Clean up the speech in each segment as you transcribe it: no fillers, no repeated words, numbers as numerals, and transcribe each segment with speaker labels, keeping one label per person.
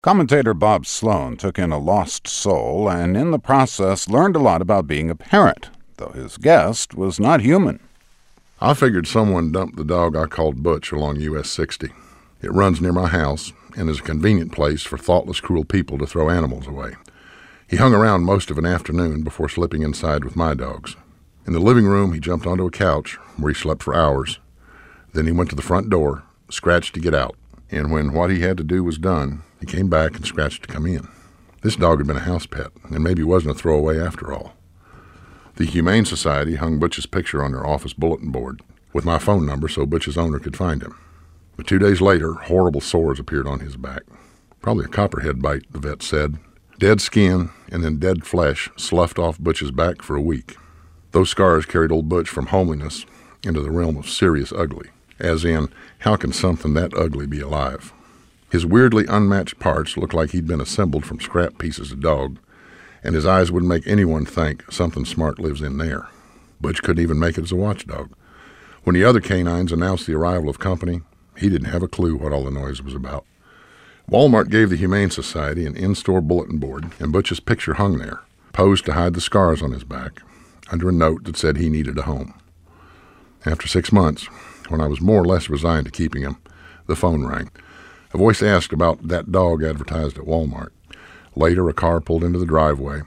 Speaker 1: Commentator Bob Sloan took in a lost soul and in the process learned a lot about being a parent, though his guest was not human.
Speaker 2: I figured someone dumped the dog I called Butch along US 60. It runs near my house and is a convenient place for thoughtless, cruel people to throw animals away. He hung around most of an afternoon before slipping inside with my dogs. In the living room, he jumped onto a couch where he slept for hours. Then he went to the front door, scratched to get out, and when what he had to do was done, he came back and scratched to come in. This dog had been a house pet, and maybe wasn't a throwaway after all. The Humane Society hung Butch's picture on their office bulletin board, with my phone number so Butch's owner could find him. But 2 days later, horrible sores appeared on his back. Probably a copperhead bite, the vet said. Dead skin and then dead flesh sloughed off Butch's back for a week. Those scars carried old Butch from homeliness into the realm of serious ugly, as in, how can something that ugly be alive? His weirdly unmatched parts looked like he'd been assembled from scrap pieces of dog, and his eyes wouldn't make anyone think something smart lives in there. Butch couldn't even make it as a watchdog. When the other canines announced the arrival of company, he didn't have a clue what all the noise was about. Walmart gave the Humane Society an in-store bulletin board, and Butch's picture hung there, posed to hide the scars on his back, under a note that said he needed a home. After 6 months, when I was more or less resigned to keeping him, the phone rang. A voice asked about that dog advertised at Walmart. Later, a car pulled into the driveway,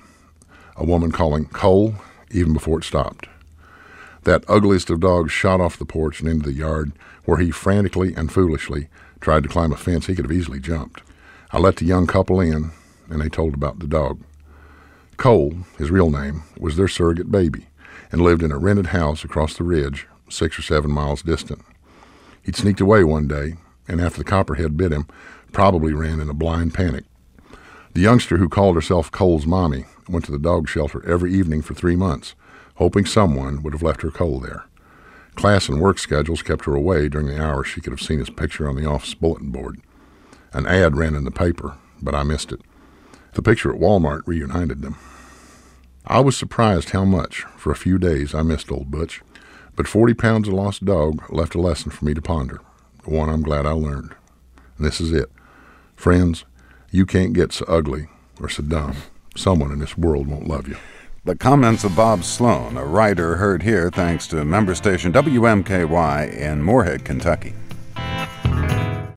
Speaker 2: a woman calling Cole even before it stopped. That ugliest of dogs shot off the porch and into the yard, where he frantically and foolishly tried to climb a fence he could have easily jumped. I let the young couple in, and they told about the dog. Cole, his real name, was their surrogate baby and lived in a rented house across the ridge, 6 or 7 miles distant. He'd sneaked away one day, and after the copperhead bit him, probably ran in a blind panic. The youngster who called herself Cole's mommy went to the dog shelter every evening for 3 months, hoping someone would have left her Cole there. Class and work schedules kept her away during the hours she could have seen his picture on the office bulletin board. An ad ran in the paper, but I missed it. The picture at Walmart reunited them. I was surprised how much, for a few days, I missed old Butch, but 40 pounds of lost dog left a lesson for me to ponder, one I'm glad I learned. And this is it. Friends, you can't get so ugly or so dumb, someone in this world won't love you.
Speaker 1: The comments of Bob Sloan, a writer heard here thanks to member station WMKY in Moorhead, Kentucky.